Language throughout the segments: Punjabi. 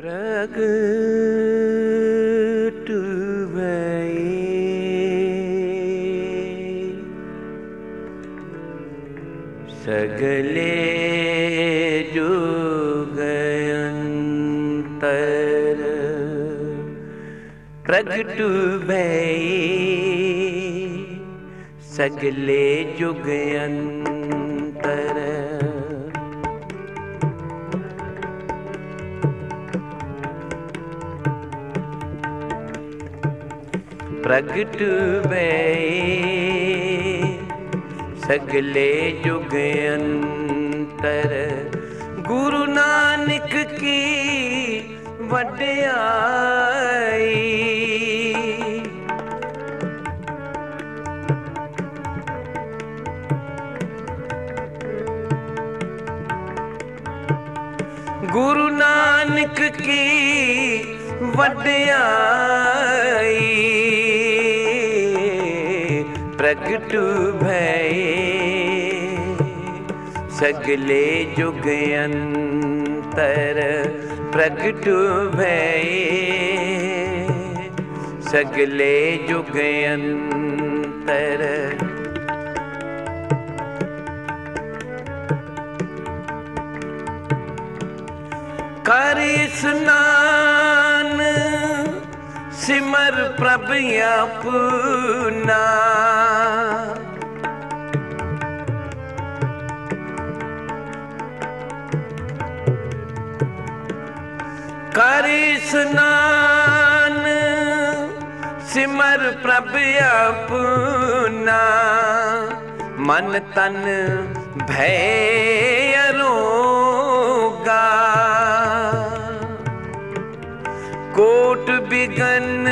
प्रगट भये सगले जुगंतर प्रगट भये सगले जुगंतर प्रगट भये सगले जुग अंतर गुरु नानक की वड्याई गुरु नानक की वड्याई प्रगट भये सगले जुग अंतर प्रगट भये सगले जुग अंतर कर स्नान सिमर प्रभ अपना कर स्नान सिमर प्रभ अपना मन तन भय अरोगा कोट बिगन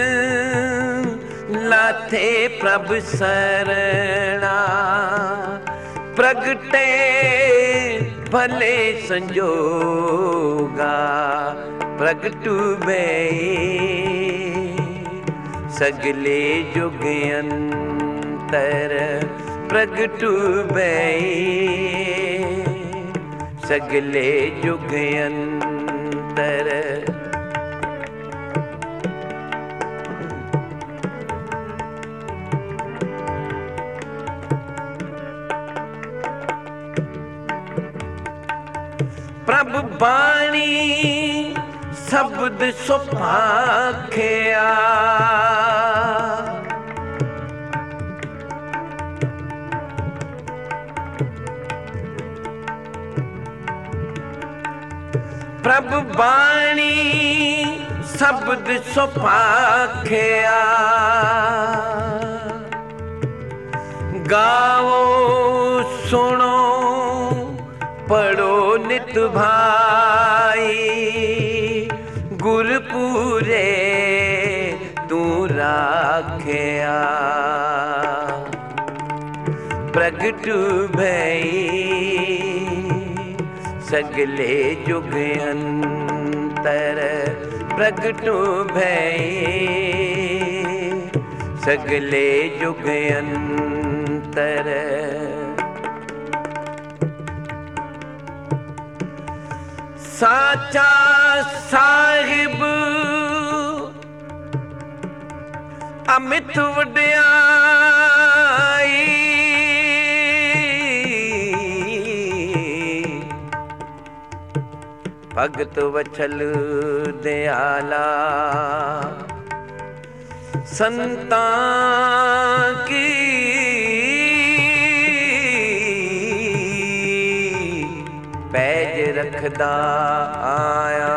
लाथे प्रभ सरना प्रगटे भले संजोगा प्रगट भये सगले जुग अंतर प्रगट भये सगले जुग अंतर प्रभ बाणी शब्द सुभाखिया प्रभ बाणी शब्द सुभाखिया गाओ सुनो पढ़ो नित भाई गुरपुरे तू राखिया प्रगट भये सगले जुग अंतर प्रगट भये सगले जुग अंतर साचा साहिब अमित वड्याई भगत वछल दयाला संतां की पैज रखदा आया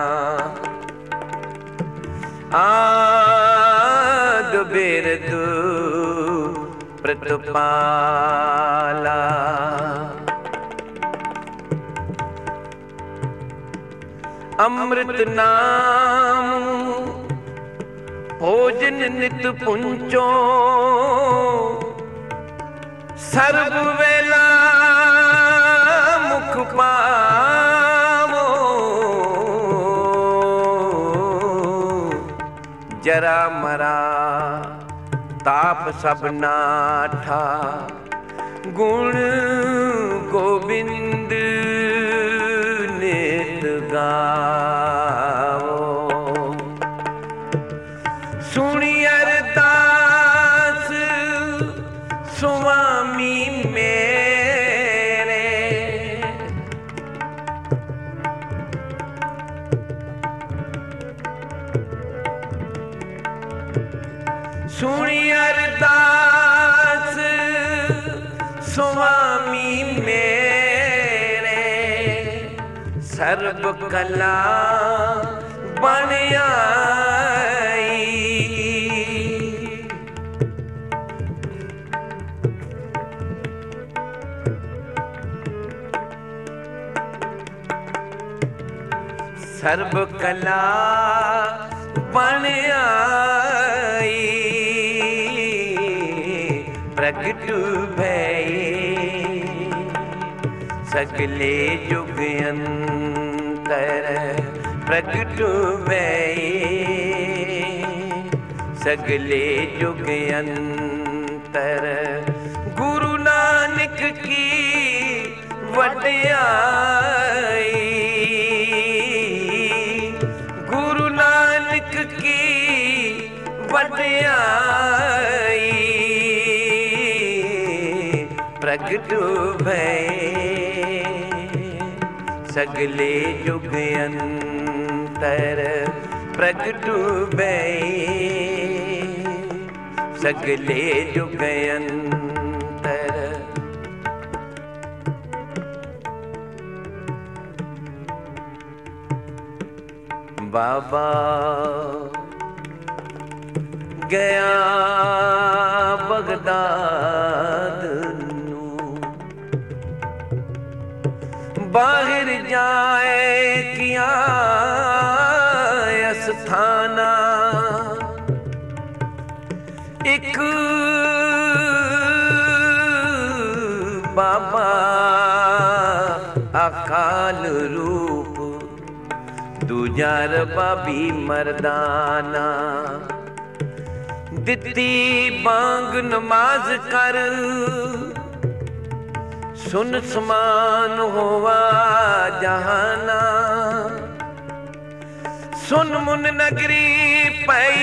आद बिरद प्रतिपाला अमृत नाम भोजन नित पुंचो सर्व वेला मुख पावो जरा मरा ताप सब नाठा गुण गोविंद नित गावो ਸੁਣੀ ਅਰਦਾਸ ਸੁਆਮੀ ਮੇਰੇ, ਸਰਬ ਕਲਾ ਬਣ ਆਈ। ਸਰਬ ਕਲਾ ਬਣ ਆਈ, ਪ੍ਰਗਟ ਭਈ ਸਗਲੇ ਜੁਗ ਅੰਤਰ, ਪ੍ਰਗਟ ਭਈ ਸਗਲੇ ਜੁਗ ਅੰਤਰ। ਗੁਰੂ ਨਾਨਕ ਕੀ ਵਡਿਆਈ, ਗੁਰੂ ਨਾਨਕ ਕੀ ਵਡਿਆਈ, ਪ੍ਰਗਟ ਭਈ ਸਗਲੇ ਜੁਗ ਅੰਤਰ, ਪ੍ਰਗਟ ਭਈ ਸਗਲੇ ਜੁਗ ਅੰਤਰ। ਬਾਬਾ ਗਿਆ ਬਗਦਾਦ ਨੂੰ, ਬਾਹਰ ਜਾਏ ਕਿਆ ਅਸਥਾਨਾ, ਇੱਕ ਬਾਬਾ ਅਕਾਲ ਰੂਪ, ਦੂਜਾ ਰਬਾਬੀ ਮਰਦਾਨਾ। ਦਿੱਤੀ ਬਾਂਗ ਨਮਾਜ਼ ਕਰ, ਸੁਨ ਸਮਾਨ ਹੋਵਾ ਜਹਾਨਾ। ਸੁਨ ਮੁਨ ਨਗਰੀ ਪਈ,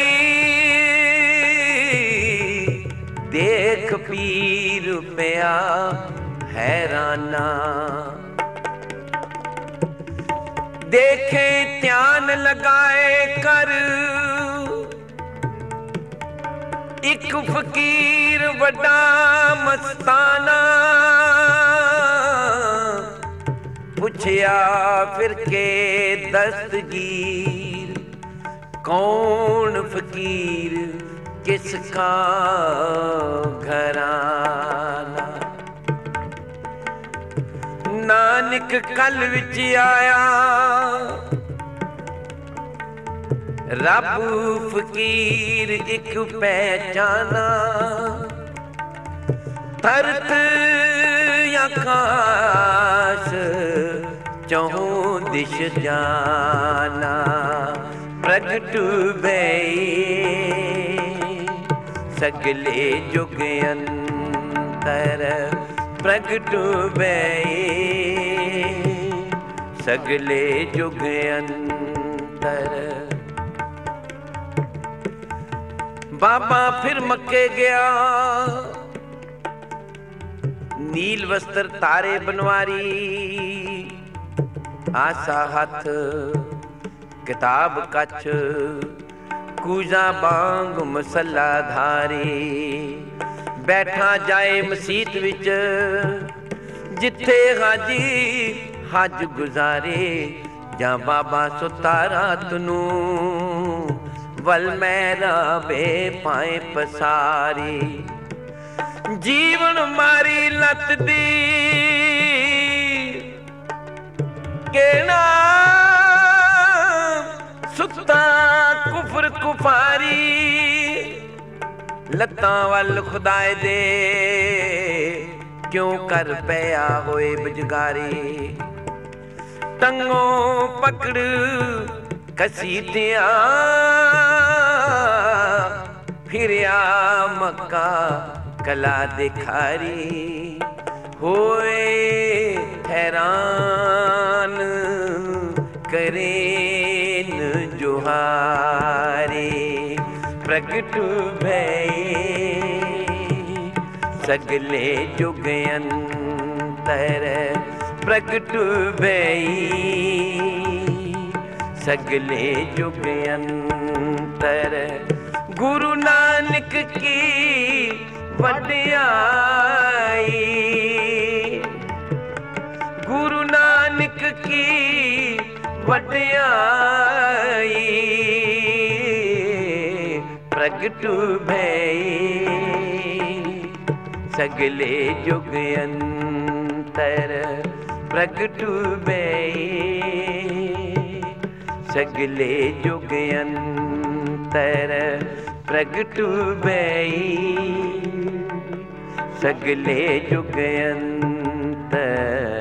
ਦੇਖ ਪੀਰ ਪਿਆ ਹੈਰਾਨਾ। ਦੇਖੇ ਧਿਆਨ ਲਗਾਏ ਕਰ, ਇੱਕ ਫਕੀਰ ਵੱਡਾ ਮਸਤਾਨਾ। ਪੁੱਛਿਆ ਫਿਰ ਕੇ ਦਸਤਗੀਰ, ਕੌਣ ਫਕੀਰ ਕਿਸ ਕਾ ਘਰਾਨਾ। ਨਾਨਕ ਕਲ ਵਿੱਚ ਆਇਆ, ਰੱਬ ਫਕੀਰ ਇੱਕ ਪਹਿਚਾਨਾ। ਧਰਤ ਆਕਾਸ਼ ਚਹੁ ਦਿਸ਼ ਜਾਨਾ, ਪ੍ਰਗਟ ਭਈ ਸਗਲੇ ਜੁਗ ਅੰਤਰ, ਪ੍ਰਗਟ ਭਈ ਸਗਲੇ ਜੁਗ ਅੰਤਰ। ਬਾਬਾ ਫਿਰ ਮੱਕੇ ਗਿਆ, ਨੀਲ ਵਸਤਰ ਤਾਰੇ ਬਨਵਾਰੀ। ਆਸਾ ਹੱਥ ਕਿਤਾਬ ਕੱਛ, ਕੂਜਾ ਬਾਂਗ ਮਸੱਲਾ ਧਾਰੀ। ਬੈਠਾ ਜਾਏ ਮਸੀਤ ਵਿੱਚ, ਜਿੱਥੇ ਹਾਜੀ ਹੱਜ ਗੁਜ਼ਾਰੇ। ਜਾਂ ਬਾਬਾ ਸੁੱਤਾ ਰਾਤ ਨੂੰ, ਵਲ ਮੇਰਾ ਬੇ ਪਾਏ ਪਸਾਰੀ। ਜੀਵਨ ਮਾਰੀ ਲੱਤ ਦੀ ਕਹਿਣਾ, ਸੁੱਤਾ ਕੁਫਰ ਕੁਫਾਰੀ। ਲੱਤਾਂ ਵੱਲ ਖੁਦਾਏ ਦੇ ਕਿਉਂ ਕਰ ਪਿਆ ਹੋਏ ਬਜਗਾਰੀ। ਟੰਗੋਂ ਪਕੜ ਕਸੀਦਿਆਂ, ਫਿਰਿਆ ਮੱਕਾ ਕਲਾ ਦਿਖਾਰੀ। ਹੋਏ ਹੈਰਾਨ ਕਰੇ ਨ ਜੁਹਾਰੀ। ਪ੍ਰਗਟ ਭਈ ਸਗਲੇ ਜੁਗ ਅੰਤਰ, ਪ੍ਰਗਟ ਭਈ ਸਗਲੇ ਜੁਗ ਅੰਤਰ। ਗੁਰੂ ਨਾਨਕ नानक की वड्याई, गुरु नानक की वड्याई, प्रगट भई सगले जुग अंतर, प्रगट भई सगले जुग अंतर, प्रगट भई सगले जुग अंतर।